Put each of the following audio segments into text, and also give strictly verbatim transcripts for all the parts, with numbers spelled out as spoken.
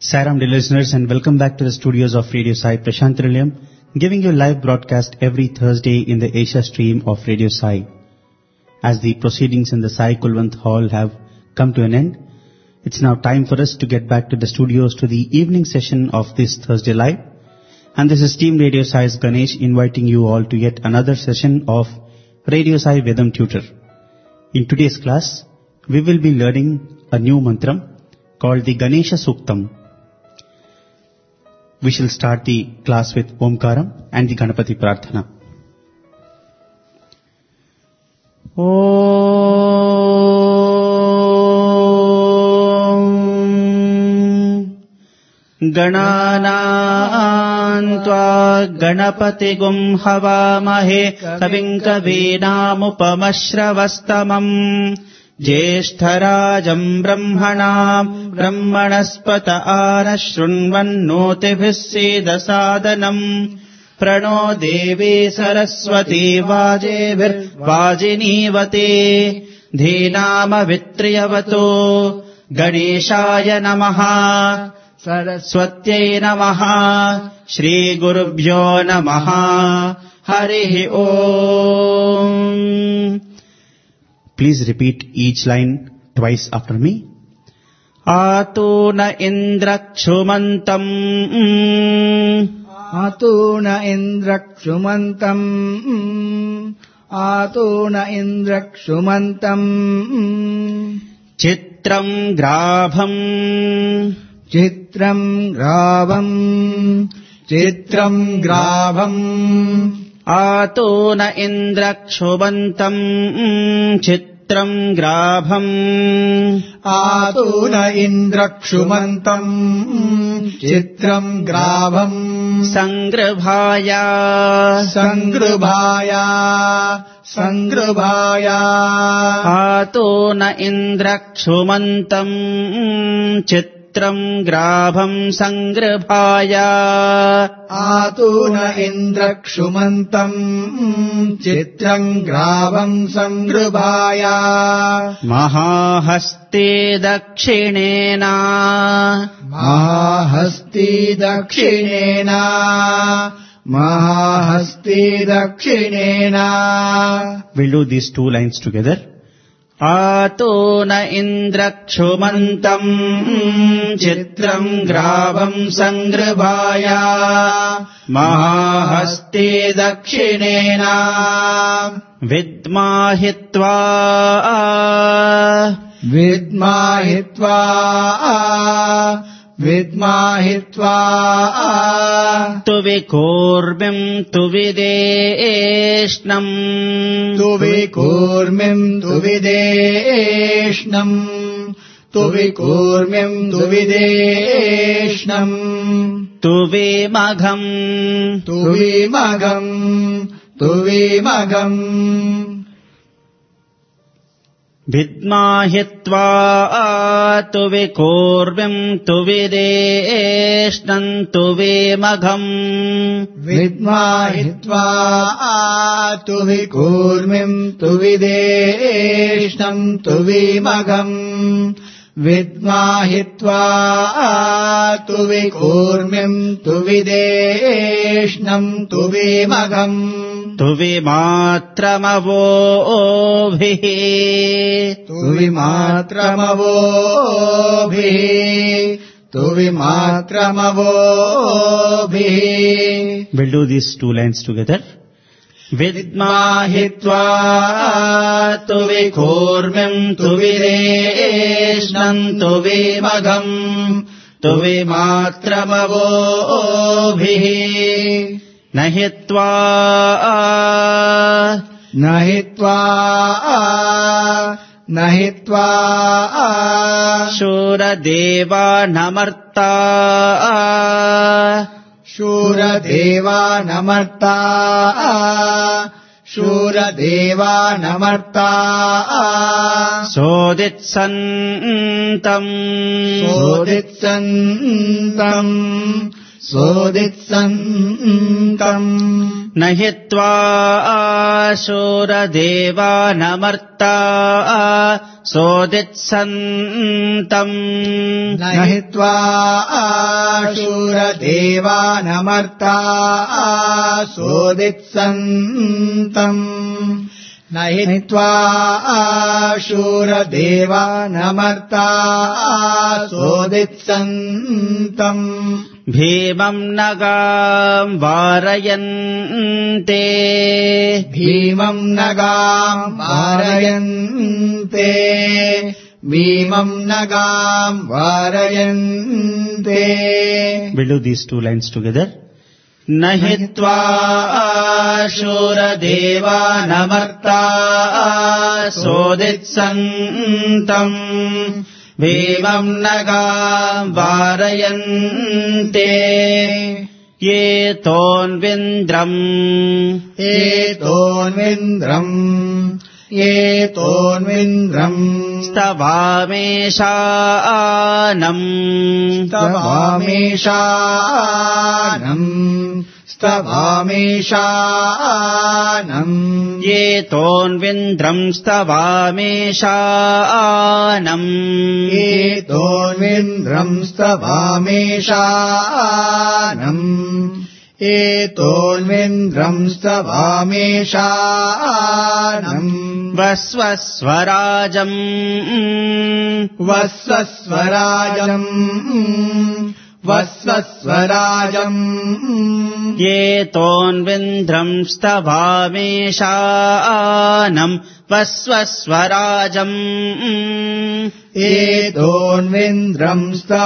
Sairam dear listeners, and welcome back to the studios of Radio Sai Prashant Nilayam, giving you live broadcast every Thursday in the Asia stream of Radio Sai. As the proceedings in the Sai Kulwant Hall have come to an end, it's now time for us to get back to the studios to the evening session of this Thursday live. And this is Team Radio Sai's Ganesh inviting you all to yet another session of Radio Sai Vedam Tutor. In today's class, we will be learning a new mantram called the Ganesha Suktam. We shall start the class with Omkaram and the Ganapati Prarthana. Om Gananaan Tva Ganapati Gum Havamahe Kavim Kavinamupamashravastamam Jeshtarajam Brahmanam Brahmanaspata Arashrunvannotibhis Sedasadanam Prano Devi Saraswati Vajevir Vajinivate Dhinama Vitriyavato Ganeshaya Namaha Saraswatyai Namaha Shri Gurubhyo Namaha Harihi Om. Please repeat each line twice after me. Atuna Indrakshumantam Atuna Indrakshumantam Atuna Indrakshumantam Chitram Grabham Chitram Grabham Chitram Grabham Atuna Indrakshumantam Chitram Grabham Atuna Indrakshumantam Chitram Grabham Sangrabhaya Sangrabhaya Sangrabhaya Atuna Indrakshumantam Chitram Grabham Sangrabhaya Atuna Indrakshumantam Chitram Grabham Sangrabhaya Mahahaste Dakshinena Mahasti Dakshinena Mahasti Dakshinena. We'll do these two lines together. Atuna Indrakshumantam Chitram Grabham Sangrabhaya Mahahaste Dakshinena Vidmahitva Vidmahitva Vidmahitva Tuvikurmim tuvideshnam Tuvikurmim tuvideshnam Tuvikurmim tuvideshnam Tuvimagham Tuvimagam Tuvimagam Vidmahitva tuvikurvim tuvideshnam tuvimagham Vidmahitva tuvikurmim tuvideshnam tuvimagam Vidmahitva tuvikurmim tuvideshnam tuvimagam Tuvimatramavobhihi Tuvimatramavobhihi Tuvimatramavobhihi. We'll do these two lines together. Vidmahitva tuvikurmim tuvideshnam tuvimagham tuvimatramavobhihi Nahitva Nahitva Nahitva Shuradeva Namarta Shuradeva Namarta Shuradeva Namarta Soditsantam Soditsantam सोदित्सन्तम् न हि त्वा शूरदेवानमर्ता सोदित्सन्तम् न हि त्वा शूरदेवानमर्ता सोदित्सन्तम् न हि त्वा शूरदेवानमर्ता सोदित्सन्तम् भीमम् नगाम् वारयन्ते भीमम् नगाम् वारयन्ते भीमम् नगाम् वारयन्ते. We'll do these two lines together. न हि त्वा शूरदेवानमर्ता सोदित्सन्तम् भीमम् नगाम् वारयन्ते ये तोन्विन्द्रम् ये तोन्विन्द्रम् ये तोन्विन्द्रम् स्तवामेशानम् स्तवामेशानम् स्तवामेशानम् ये तोन्विन्द्रम् स्तवामेशानम् ये तोन्विन्द्रम् स्तवामेशानम् ये तोन्विन्द्रम् स्तवामेशानम् वस्वस्वराजम् वस्वस्वराजम् वस्वस्वराजम् ये तोन्विन्द्रम् स्तवामेशानम् वस्वस्वराजम् ये तोन्विन्द्रम्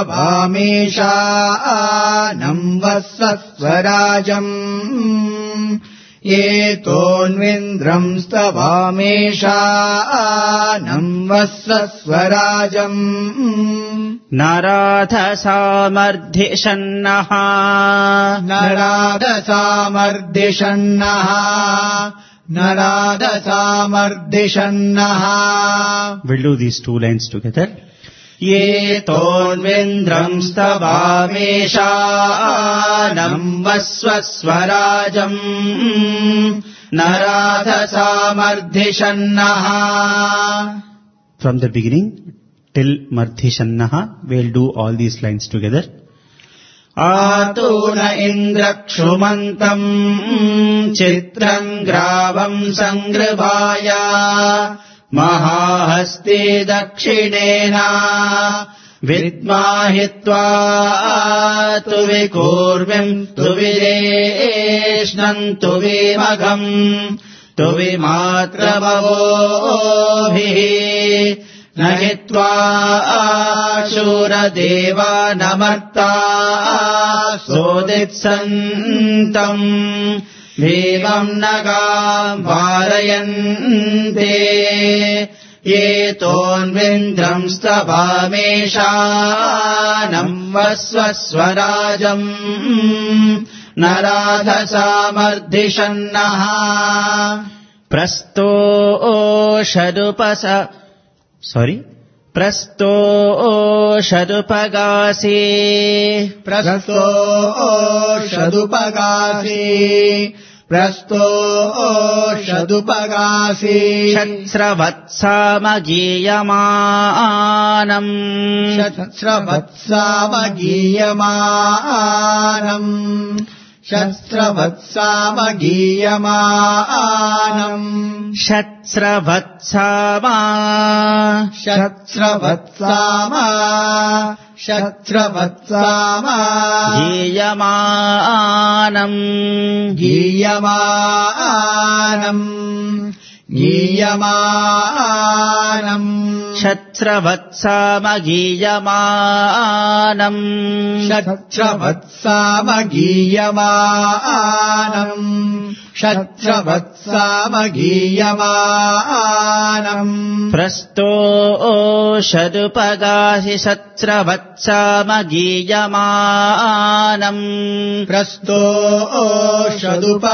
स्तवामेशानम् वस्वस्वराजम् ये तोन्विन्द्रम् स्तवामेशानम् वस्वस्वराजम् नराधसामर्धिषन्नः नराधसामर्धिषन्नः नराधसामर्धिषन्नः. We'll do these two lines together. ये तोन्विन्द्रम् स्तवामेशानम् वस्वस्वराजम् नराधसामर्धिषन्नः. From the beginning till Mardhishannaha, we'll do all these lines together. आतून इन्द्रक्षुमन्तम् चित्रम् ग्रावम् सङ्गृभाय महाहस्ते दक्षिणेन विद्माहित्वा तु विकूर्मिम् तु विरेष्णम् तु विमघम् तु विमात्रभवोभिः न हि त्वा शूरदेवानमर्ता सोदित्सन्तम् भीमम् नगाम् वारयन्ते ये तोन्विन्द्रम् स्तवामेशानम् वस्वस्वराजम् नराधसामर्धिषन्नः. प्रस्तोषदुपस Sorry. प्रस्तोषदुपगासे प्रस्तोषदुपगासे प्रस्तोषदुपगासे शस्त्रवत्सामगीयमानम् शस्त्रवत्सामगीयमानम् शस्त्रवत्सामगीयमानम् शस्त्रवत्सामा शस्त्रवत्सामा शस्त्रवत्सामा गीयमानम् गीयमानम् गीयमानम् शस्त्रवत्सामगीयमानम् शस्त्रवत्सामगीयमानम् शस्त्रवत्सामगीयमानम् प्रस्तोषदुपगासि शस्त्रवत्सामगीयमानम्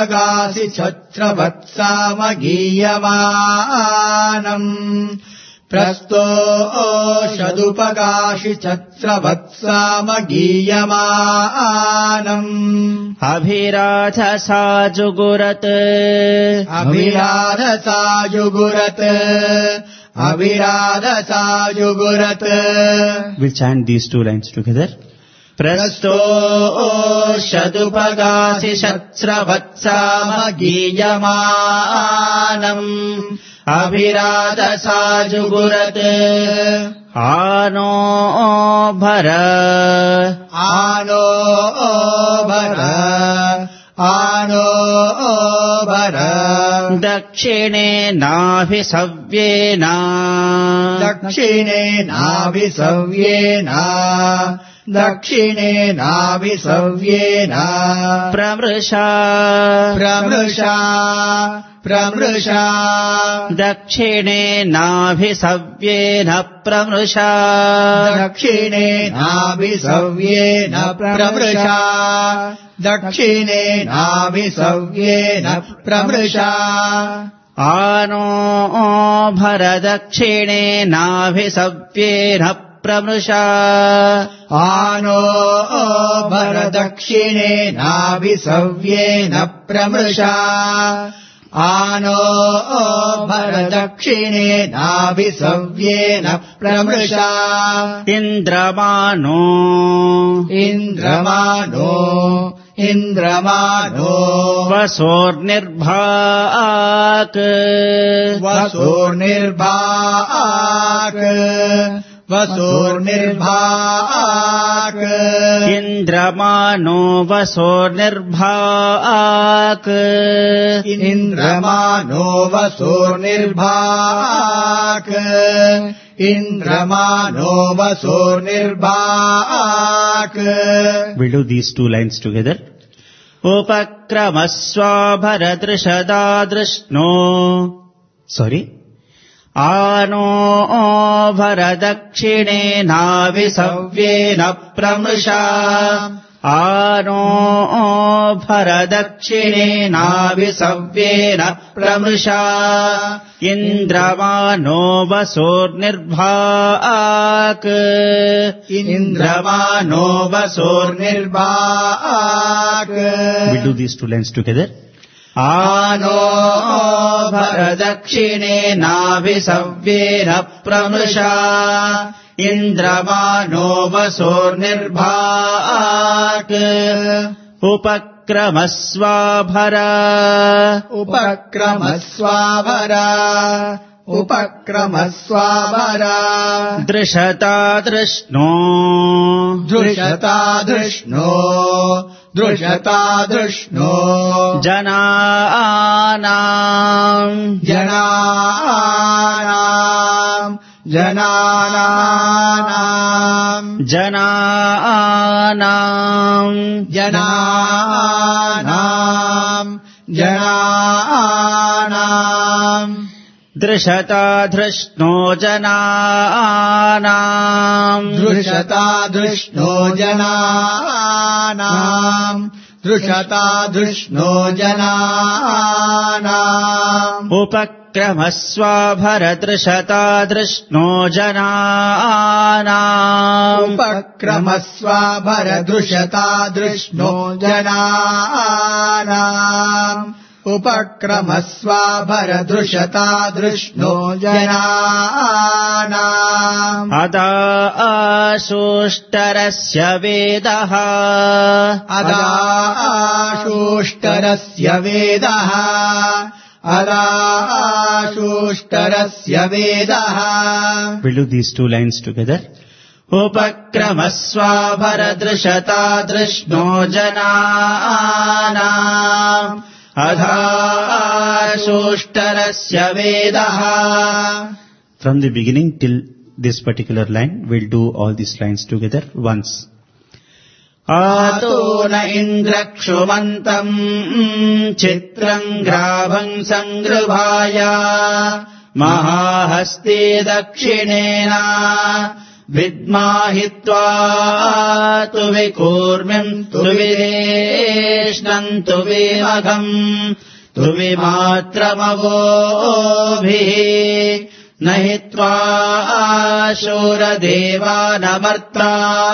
प्रस्तोषदुपगासि शस्त्रवत्सामगीयमानम् प्रस्तोषदुपकाशिचत्रवत्सामगीयमानम् अभिराधसा जुगुरत् अभिराधसा जुगुरत् अभिराधसा जुगुरत्. We'll chant these two lines together. प्रस्तोषदुपकाशिचत्रवत्सामगीयमानम् अभिराधसा जुगुरत्. आनो भर आनो भर आनो भर दक्षिणेनाभिसव्येन दक्षिणेनाभिसव्येन दक्षिणेनाभिसव्येन प्रमृषा प्रमृषा प्रमृषा दक्षिणेनाभिसव्येन प्रमृषा दक्षिणेनाभिसव्येन प्रमृषा दक्षिणेनाभिसव्येन प्रमृषा. आनो भर दक्षिणेनाभिसव्येन प्रमृषा आनो भर दक्षिणेनाभिसव्येन प्रमृषा आनो भर दक्षिणेनाभिसव्येन प्रमृषा. इन्द्रमानो इन्द्रमानो इन्द्रमानो वसोर्निर्भाक् वसोर्निर्भाक् वसोर्निर्भाक्. इन्द्रमानो वसोर्निर्भाक् इन्द्रमानो वसोर्निर्भाक् इन्द्रमानो वसोर्निर्भाक्. We'll do these two lines together. उपक्रमस्वा भरदृषदादृष्णो sorry आनो भर दक्षिणेनाभिसव्येन प्रमृषा आनो भर दक्षिणेनाभिसव्येन प्रमृषा. इन्द्रमानो वसोर्निर्भाक् इन्द्रमानो वसोर्निर्भाक्. We'll do these two lines together. आनो भर दक्षिणेनाभिसव्येन प्रमृषा इन्द्रमानो वसोर्निर्भाक्. उपक्रमस्वा भर उपक्रमस्वा भर उपक्रमस्वा भर दृशता दृष्णो दृशता दृष्णो दृशता दृष्णो जनानाम् जनानाम् जनानाम् जनानाम् जनानाम् जनानाम् दृशता धृष्णो जनानाम् दृशता दृष्णो जनानाम् दृशता दृष्णो जनानाम्. उपक्रमस्वा भरदृशता दृष्णो जनानाम् उपक्रमस्वा भरदृशता दृष्णो जनानाम् उपक्रमस्वा भरदृशता दृष्णो जनानाम्. अदा आशोष्टरस्य वेदः अदा आशोष्टरस्य वेदः अदा आशोष्टरस्य वेदः. We'll do these two lines together. उपक्रमस्वा भरदृशता दृष्णो जनानाम् अधा आशोष्टरस्य वेदः. From the beginning till this particular line, we'll do all these lines together once. आतो न इन्द्रक्षुमन्तम् चित्रम् ग्राभम् सङ्गृभाय महाहस्ते दक्षिणेन विद्माहित्वा तु विकूर्म्यम् तु विरेष्णम् तु विमघम् तु विमात्रमवोभिः नहि त्वा शूरदेवानमर्ता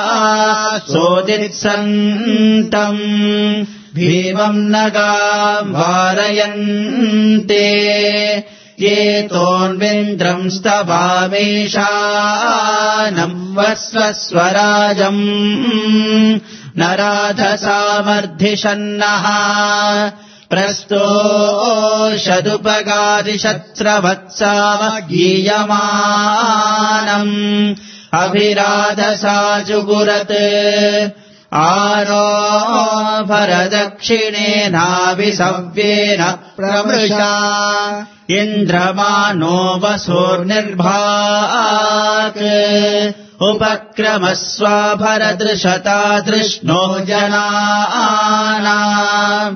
सोदित्सन्तम् भीमम् नगाम् वारयन्ते ये तोन्विन्द्रम् स्तवामेशानम् वस्वस्वराजम् नराधसामर्धिषन्नः प्रस्तोषदुपगादिशस्रवत्सामगीयमानम् अभिराधसाजुगुरत् आरो भरदक्षिणेनाभिसव्येन प्रमृषा इन्द्रमानो वसोर्निर्भाक् उपक्रमस्वाभरदृशता दृष्णो जनानाम्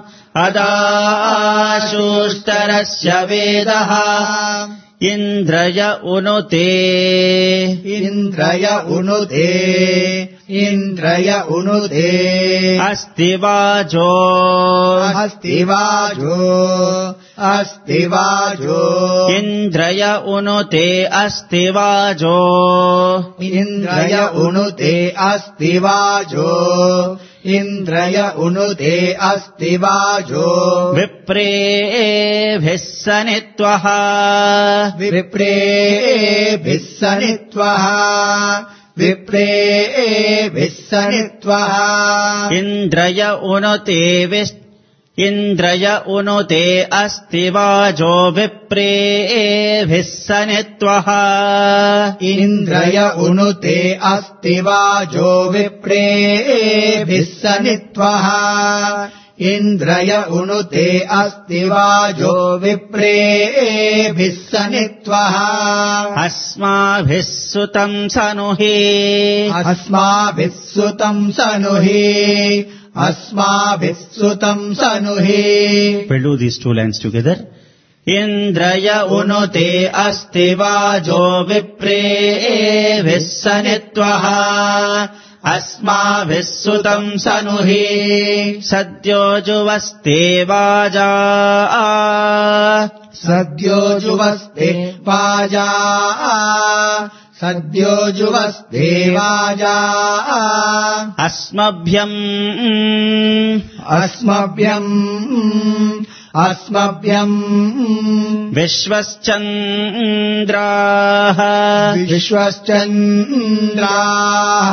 अदाशुष्टरस्य वेदः इन्द्रय उनुते इन्द्रय उनुते इन्द्रय उनुते अस्ति वाजो अस्ति वाजो अस्ति वाजो इन्द्रय उनुते अस्ति वाजो इन्द्रय उनुते अस्ति वाजो इन्द्रय उनुते अस्ति वाजो विप्रेभिः सनित्वः विप्रेभिः सनित्वः विप्रेभिः सनित्वः इन्द्रय उनुते विस् इन्द्रय उनुते अस्ति वाजो विप्रेभिः सनित्वः इन्द्रय उनुते अस्ति वाजो विप्रेभिः सनित्वः इन्द्रय उनुते अस्ति वाजो विप्रेभिः सनित्वः अस्माभिः सुतम् सनुहि अस्माभिः सुतम् सनुहि अस्माभिः सुतम् सनुहि. We'll do these two lines together. इन्द्रय उनुते अस्ति वाजो विप्रेभिः सनित्वः अस्माभिः सुतम् सनुहि सद्यो जुवस्ते वाजा सद्यो जुवस्ते वाजा सद्यो जुवस्ते वाजा अस्मभ्यम् अस्मभ्यम् अस्मभ्यम् विश्वश्चन्द्राः विश्वश्चन्द्राः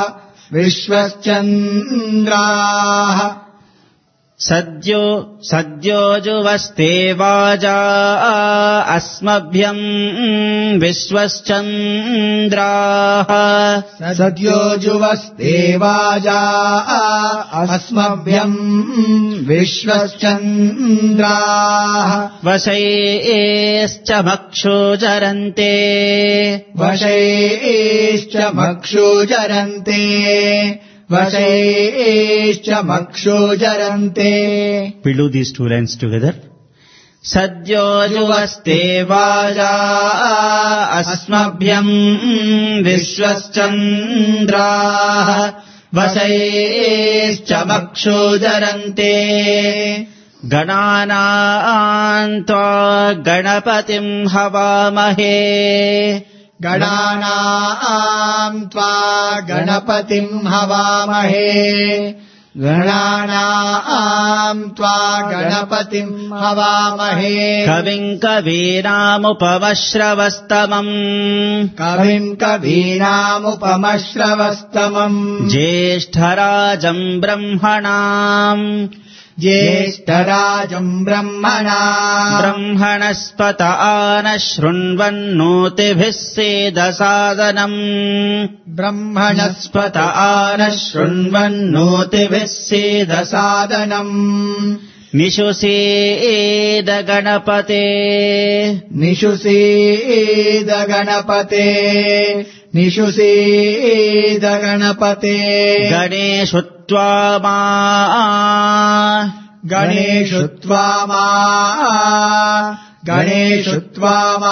विश्वश्चन्द्राः सद्यो सद्यो जुवस्ते वाजा अस्मभ्यम् विश्वश्चन्द्राः सद्यो जुवस्ते वाजा अस्मभ्यम् विश्वश्चन्द्राः वशैश्च मक्षुजरन्ते वशैश्च मक्षुजरन्ते वशैश्च मक्षुजरन्ते. We'll do these two lines together. सद्यो जुवस्ते वाजा अस्मभ्यम् विश्वश्चन्द्राः वशैश्च मक्षुजरन्ते गणानाम् त्वा गणपतिम् हवामहे गणानाम् त्वा गणपतिम् हवामहे गणानाम् त्वा गणपतिम् हवामहे कविम् कवीनामुपमश्रवस्तमम् कविम् कवीनामुपमश्रवस्तमम् ज्येष्ठराजम् ब्रह्मणाम् ज्येष्ठराजम् ब्रह्मणा ब्रह्मणस्पत आनः शृण्वन्नोतिभिः सेदसादनम् ब्रह्मणस्पत आनः शृण्वन्नोतिभिः सेदसादनम् निषुषेद गणपते निषुषेद गणपते निषुषेद गणपते गणेषु त्वा मा गणेषु त्वा मा गणेषु त्वा मा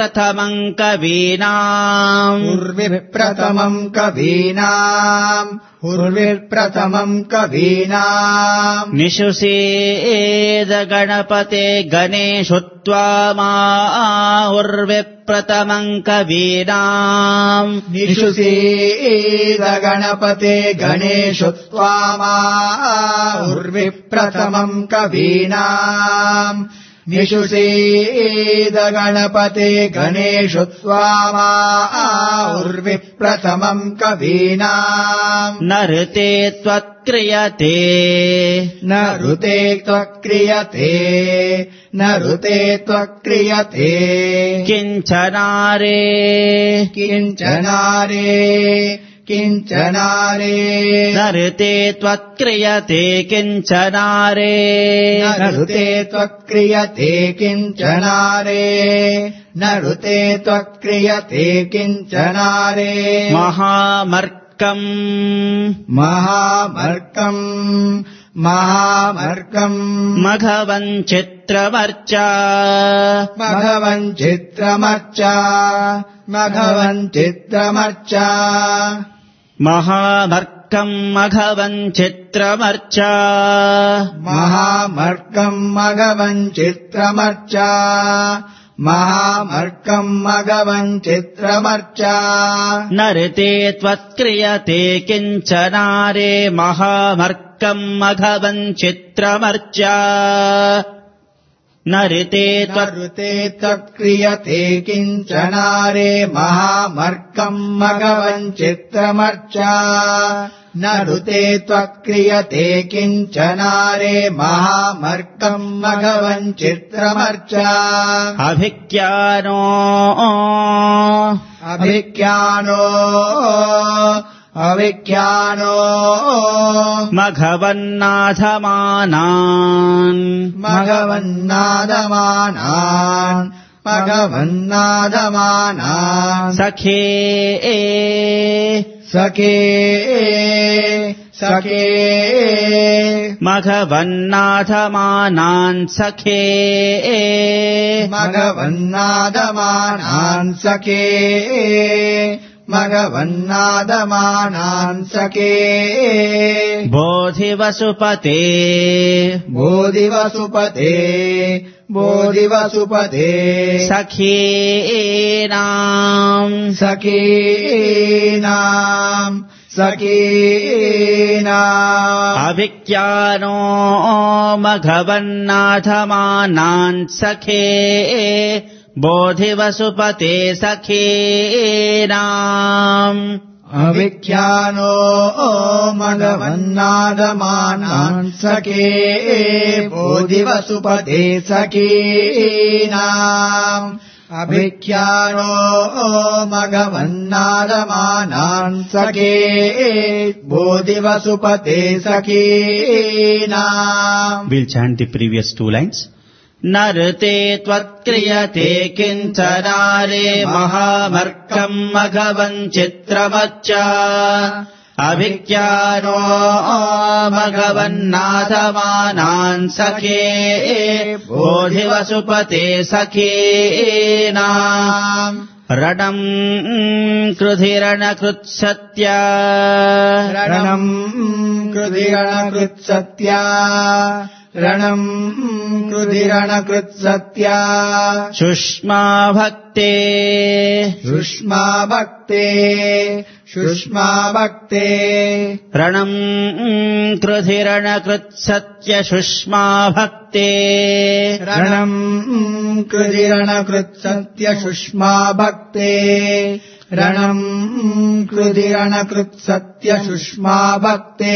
हुर्विप्रथमम् कवीनाम् हुर्विप्रथमम् कवीनाम् उर्विप्रथमम् कवीनाम् निषुषेद गणपते गणेषु त्वामा उर्विप्रथमम् कवीनाम् निषुषेद गणपते गणेषु त्वामा उर्विप्रथमम् कवीनाम् निषुषेद गणपते गणेषु त्वामा उर्विप्रथमम् कवीनाम् न ऋते त्वक्रियते न ऋते त्वक्रियते न ऋते त्वक्रियते किञ्चनारे किञ्चनारे किञ्चनारे न ऋते त्वक्रियते किञ्चनारे न ऋते त्वक्रियते किञ्चनारे न ऋते त्वक्रियते किञ्चनारे महामर्कम् महामर्कम् महामर्कम् मघवञ्चित्रमर्चा मघवञ्चित्रमर्चा मघवञ्चित्रमर्चा महामर्कम् मघवञ्चित्रमर्चा महामर्कम् मघवञ्चित्रमर्चा महामर्कम् मघवञ्चित्रमर्चा न ऋते त्वत्क्रियते किञ्चनारे महामर्कम् मघवञ्चित्रमर्चा न ऋते न ऋते त्वक्रियते किञ्चनारे महामर्कम् मघवञ्चित्रमर्चा न ऋते त्वक्रियते किञ्चनारे महामर्कम् मघवञ्चित्रमर्चा अभिज्ञानो अभिज्ञानो अविज्ञानो मघवन्नाथमानान् मघवन्नादमानान् मघवन्नादमानान् सखे सखे सखे मघवन्नाथमानान् सखे मघवन्नादमानान् सखे मघवन्नादमानान् सखे बोधिवसुपते बोधिवसुपते बोधिवसुपते सखीनाम् सखीनाम् सखीनाम् अभिज्ञानो मघवन्नाथमानान् सखे बोधिवसुपते सखीनाम् अविख्यानो मघवन्नादमानान् सखे बोधिवसुपते सखीनाम् अभिख्यानो मघवन्नादमानान् सखे बोधिवसुपते सखीनाम्. We'll chant the previous two lines. न ऋते त्वत्क्रियते किञ्चनारे महामर्कम् मघवञ्चित्रमर्चा अभिज्ञानो मघवन्नाथमानान् सखे बोधिवसुपते सखीनाम् रणम् कृधिरणकृत्सत्या रणम् कृधिरणकृत्सत्या रणम् कृधिरणकृत्सत्या सुष्मा भक्ते सुष्मा भक्ते सुष्मा भक्ते रणम् कृधिरणकृत्सत्य सुष्मा भक्ते रणम् कृधिरणकृत्सत्य सुष्मा भक्ते रणम् कृधिरणकृत्सत्य सुष्मा भक्ते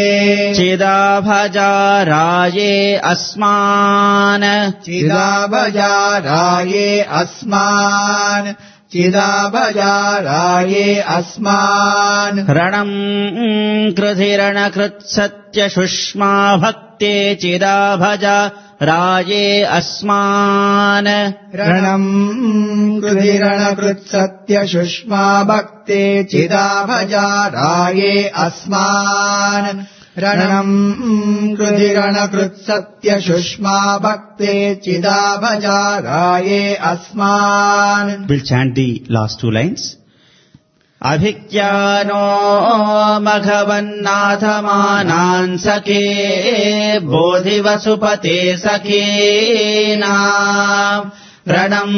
चिदाभजाराये अस्मान् चिदाभजाराये अस्मान् चिदाभजाराये अस्मान् रणम् कृधिरणकृत्सत्य सुष्मा भक्ते चिदाभजा राये अस्मान् रणम् कृधिरणकृत्सत्य सुष्मा भक्ते चिदाभजाराये अस्मान् रणम् कृधिरणकृत्सत्य सुष्मा भक्ते चिदाभजाराये अस्मान्. We'll chant the last two lines. अभिज्ञानो मघवन्नाथमानान् सखे बोधिवसुपते सखेना रणम्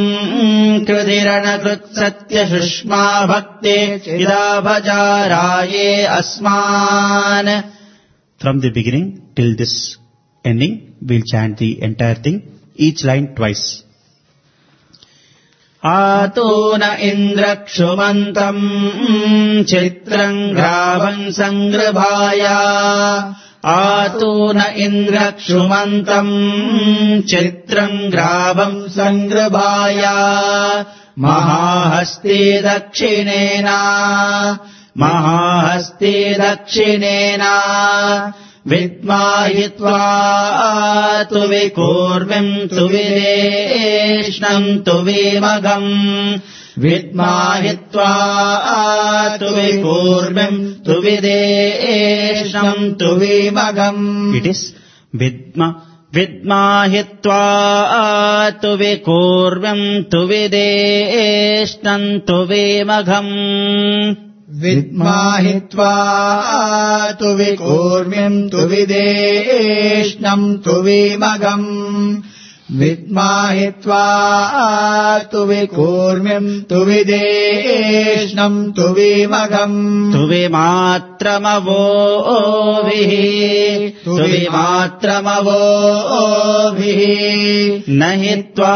कृधिरणकृत्सत्यसुष्मा भक्ते चिदा भजाराये अस्मान्. From the beginning till this ending, we'll chant the entire thing, each line twice. आतून इन्द्रक्षुमन्तम् चित्रम् ग्रावम् सङ्गृभाय आतून इन्द्रक्षुमन्तम् चित्रम् ग्रावम् सङ्गृभाय महाहस्ते दक्षिणेन महाहस्ते दक्षिणेन विद्माहित्वा तु विकूर्मिम् तु विरेष्णम् तु विमघम् विद्माहित्वा तु विकूर्मिम् तु विदेष्णम् तु विमघम्. It is vidma विद्माहित्वा तु विकूर्मिम् तु विदेष्णम् तु विमघम् विद्माहित्वा तु विकूर्म्यम् तु विदेष्णम् तु विमघम् विद्माहित्वा तु विकूर्म्यम् तु विदेष्णम् तु विमघम् तु विमात्रमवोभिः तु विमात्रमवोभिः न हित्वा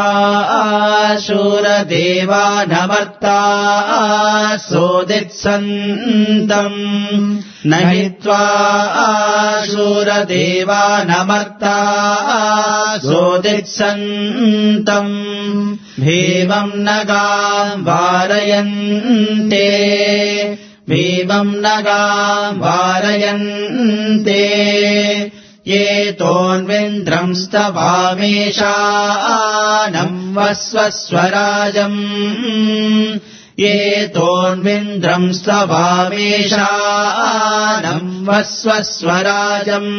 शूरदेवानमर्ता सोदित्सन्तम् न हित्वा शूरदेवानमर्ता सोदित्सन्तम् भीमम् नगाम् वारयन्ते भीमम् नगाम् वारयन्ते ये तोन्विन्द्रम् स्तवामेशानम् वस्वस्वराजम् ये तोन्विन्द्रम् स्तवामेशानम् वस्वस्वराजम्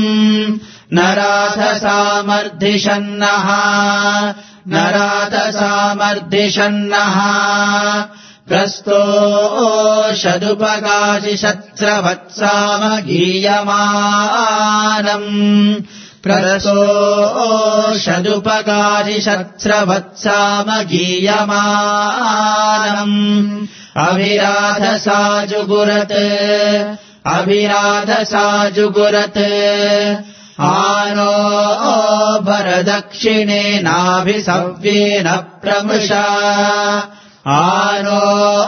नराधसामर्धिषन्नः नराधसामर्धिषन्नः प्रस्तोषदुपगाजिषत्रवत्सामगीयमानम् प्रस्तोषदुपगाजिषत्रवत्सामगीयमानम् अभिराधसाजुगुरत् अभिराधसाजुगुरत् आनो भरदक्षिणेनाभिसव्येन प्रमृषा आनो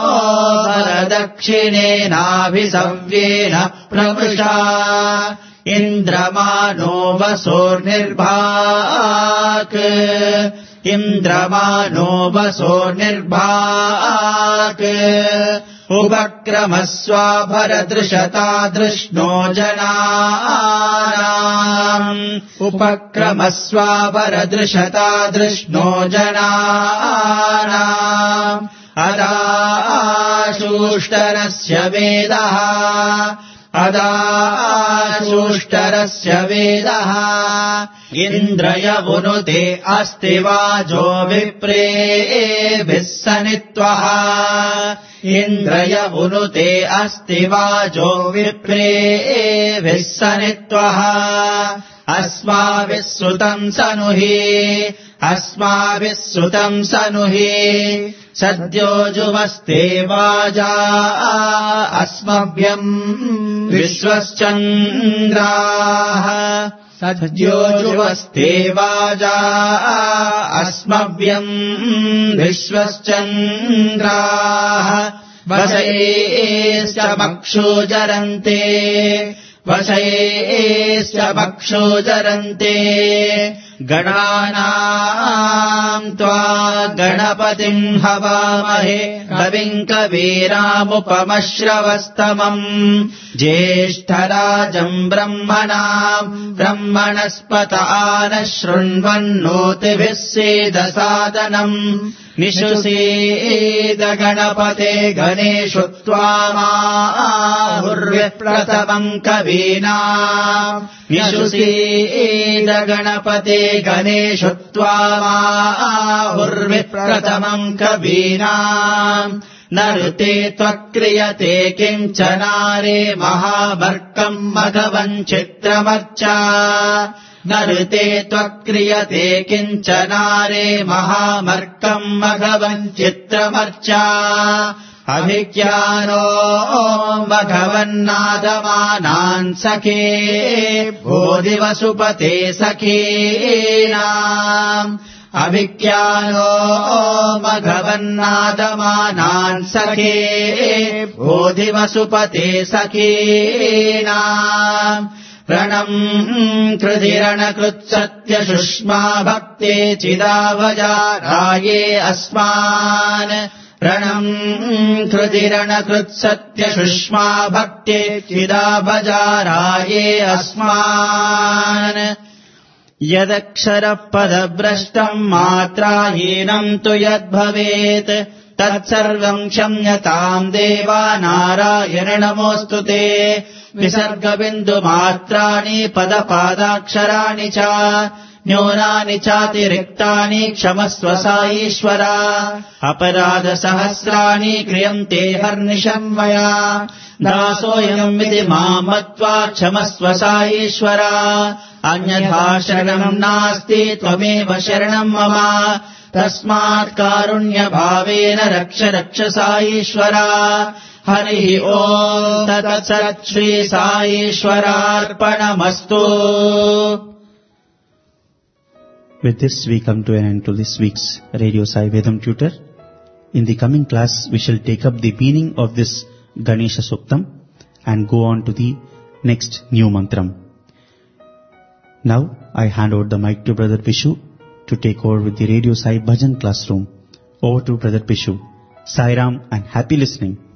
भरदक्षिणेनाभिसव्येन प्रमृषा इन्द्रमानो वसोर्निर्भाक् इन्द्रमानो वसोर्निर्भाक् उपक्रमस्वा भरदृशता दृष्णो जनानाम् उपक्रमस्वा भरदृशता दृष्णो जनानाम् अदाशूष्टरस्य वेदः अदाशूष्टरस्य वेदः इन्द्रयवुनुते अस्ति वाजो विप्रेभिः सनित्वः इन्द्रयवुनुते अस्ति वाजो विप्रेभिः सनित्वः अस्माभिः सुतम् सनुहि अस्माभिः सुतम् सनुहि सद्यो जुवस्ते वाजा अस्मभ्यम् विश्वश्चन्द्राः सद्यो जुवस्ते वाजा अस्मभ्यम् विश्वश्चन्द्राः वशयेश्च मक्षोजरन्ते वशयेश्च मक्षोजरन्ते गणानाम् त्वा गणपतिम् हवामहे कविम् कवीरामुपमश्रवस्तमम् ज्येष्ठराजम् ब्रह्मणाम् ब्रह्मणस्पत आनः शृण्वन्नोतिभिः सेदसादनम् निशुसेद गणपते गणेषु त्वामाहुर्विप्रथमम् कवीनाम् निशुसेद गणपते गणेषु त्वामाहुर्विप्रथमम् कवीनाम् नरुते त्वक्रियते किञ्चनारे महामर्कम् मघवन् चित्रमर्चा नरुते त्वक्रियते किञ्चनारे महामर्कम् मघवन् चित्रमर्चा अभिज्ञानो मघवन्नादमानान् सखे बोधिवसुपते सखीनाम् अभिज्ञानो मघवन्नादमानान् सखे बोधिवसुपते सखीनाम् रणम् कृधिरणकृत्सत्यशुष्मा भक्ते चिदावजाराये अस्मान् रणम् कृधिरणकृत्सत्यशुष्मा भक्ते चिदावजाराये अस्मान् यदक्षरः पदभ्रष्टम् मात्राहीनम् तु यद्भवेत् तत्सर्वम् क्षम्यताम् देवा नारायण नमोऽस्तु ते विसर्गबिन्दुमात्राणि पदपादाक्षराणि च न्यूनानि चातिरिक्तानि क्षमस्व साईश्वरा अपराधसहस्राणि क्रियन्ते हर्निशम् मया दासोऽयम् विधि माम् मत्वा क्षमस्व साईश्वरा अन्यथा शरणम् नास्ति त्वमेव शरणम् मम तस्मात् कारुण्यभावेन रक्ष रक्ष साईश्वरा हरिः ओम् तत्सत् Shri साईश्वरार्पणमस्तु. With this, we come to an end to this week's Radio Sai Vedam Tutor. In the coming class, we shall take up the meaning of this Ganesha Suktam and go on to the next new mantram. Now, I hand over the mic to Brother Pishu to take over with the Radio Sai Bhajan classroom. Over to Brother Pishu. Sai Ram and happy listening.